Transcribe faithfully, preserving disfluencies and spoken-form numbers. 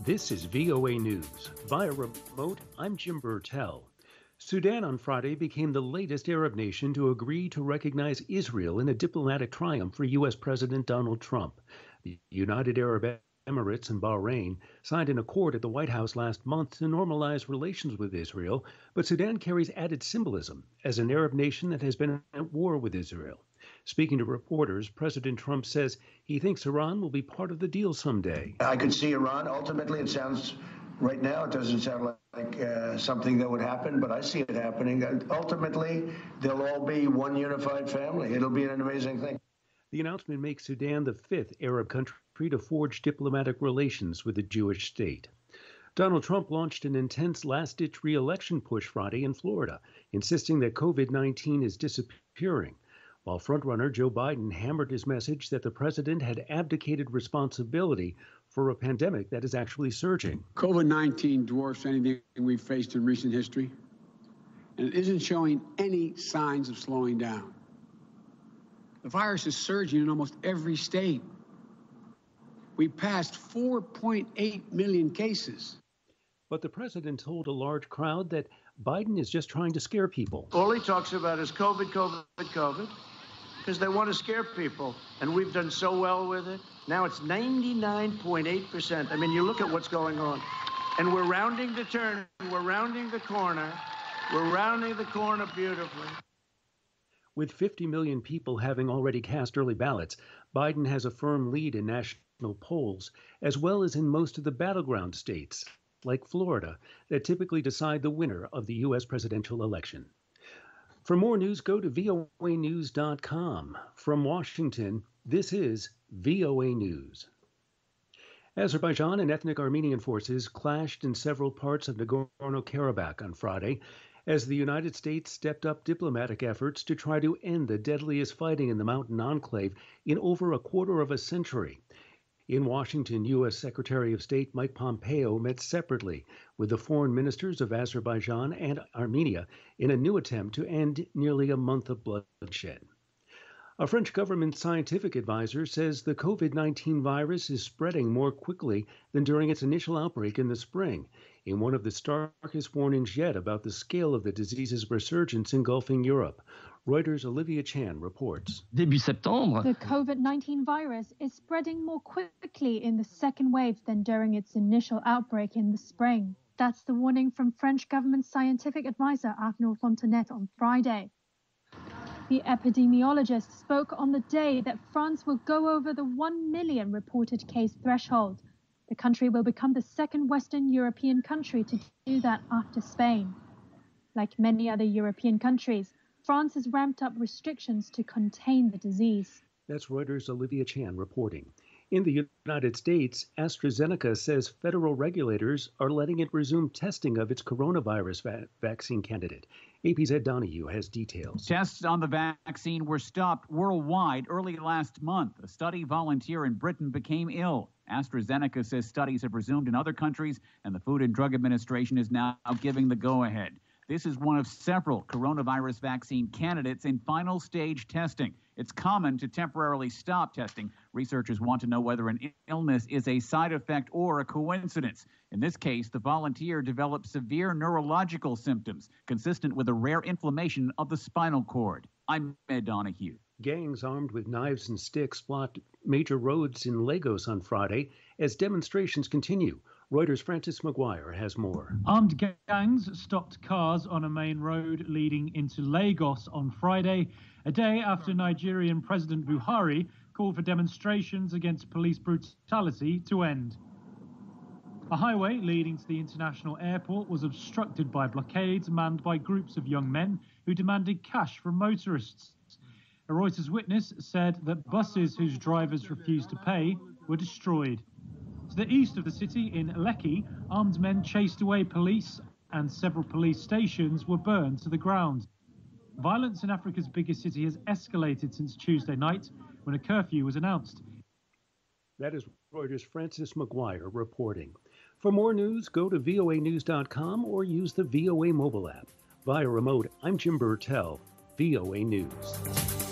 This is V O A News. Via remote, I'm Jim Burtell. Sudan on Friday became the latest Arab nation to agree to recognize Israel in a diplomatic triumph for U S. President Donald Trump. The United Arab Emirates and Bahrain signed an accord at the White House last month to normalize relations with Israel, but Sudan carries added symbolism as an Arab nation that has been at war with Israel. Speaking to reporters, President Trump says he thinks Iran will be part of the deal someday. I could see Iran. Ultimately, it sounds, right now, it doesn't sound like uh, something that would happen, but I see it happening. Ultimately, they'll all be one unified family. It'll be an amazing thing. The announcement makes Sudan the fifth Arab country to forge diplomatic relations with the Jewish state. Donald Trump launched an intense last-ditch re-election push Friday in Florida, insisting that COVID nineteen is disappearing, while frontrunner Joe Biden hammered his message that the president had abdicated responsibility for a pandemic that is actually surging. COVID nineteen dwarfs anything we've faced in recent history, and it isn't showing any signs of slowing down. The virus is surging in almost every state. We passed four point eight million cases. But the president told a large crowd that Biden is just trying to scare people. All he talks about is COVID, COVID, COVID, because they want to scare people. And we've done so well with it. Now it's ninety-nine point eight percent. I mean, you look at what's going on. And we're rounding the turn. We're rounding the corner. We're rounding the corner beautifully. With fifty million people having already cast early ballots, Biden has a firm lead in national polls, as well as in most of the battleground states, like Florida, that typically decide the winner of the U S presidential election. For more news, go to V O A news dot com. From Washington, this is V O A News. Azerbaijan and ethnic Armenian forces clashed in several parts of Nagorno-Karabakh on Friday, as the United States stepped up diplomatic efforts to try to end the deadliest fighting in the mountain enclave in over a quarter of a century. In Washington, U S. Secretary of State Mike Pompeo met separately with the foreign ministers of Azerbaijan and Armenia in a new attempt to end nearly a month of bloodshed. A French government scientific advisor says the COVID nineteen virus is spreading more quickly than during its initial outbreak in the spring, in one of the starkest warnings yet about the scale of the disease's resurgence engulfing Europe. Reuters' Olivia Chan reports. Début septembre, the COVID nineteen virus is spreading more quickly in the second wave than during its initial outbreak in the spring. That's the warning from French government scientific advisor Arnaud Fontanet on Friday. The epidemiologist spoke on the day that France will go over the one million reported case threshold. The country will become the second Western European country to do that after Spain. Like many other European countries, France has ramped up restrictions to contain the disease. That's Reuters' Olivia Chan reporting. In the United States, AstraZeneca says federal regulators are letting it resume testing of its coronavirus va- vaccine candidate. A P's Ed Donahue has details. Tests on the vaccine were stopped worldwide early last month. A study volunteer in Britain became ill. AstraZeneca says studies have resumed in other countries, and the Food and Drug Administration is now giving the go-ahead. This is one of several coronavirus vaccine candidates in final stage testing. It's common to temporarily stop testing. Researchers want to know whether an illness is a side effect or a coincidence. In this case, the volunteer developed severe neurological symptoms consistent with a rare inflammation of the spinal cord. I'm Ed Donahue. Gangs armed with knives and sticks blocked major roads in Lagos on Friday as demonstrations continue. Reuters' Francis McGuire has more. Armed gangs stopped cars on a main road leading into Lagos on Friday, a day after Nigerian President Buhari called for demonstrations against police brutality to end. A highway leading to the international airport was obstructed by blockades manned by groups of young men who demanded cash from motorists. A Reuters witness said that buses whose drivers refused to pay were destroyed. To the east of the city, in Lekki, armed men chased away police and several police stations were burned to the ground. Violence in Africa's biggest city has escalated since Tuesday night when a curfew was announced. That is Reuters' Francis McGuire reporting. For more news, go to V O A news dot com or use the V O A mobile app. Via remote, I'm Jim Burtell, V O A News.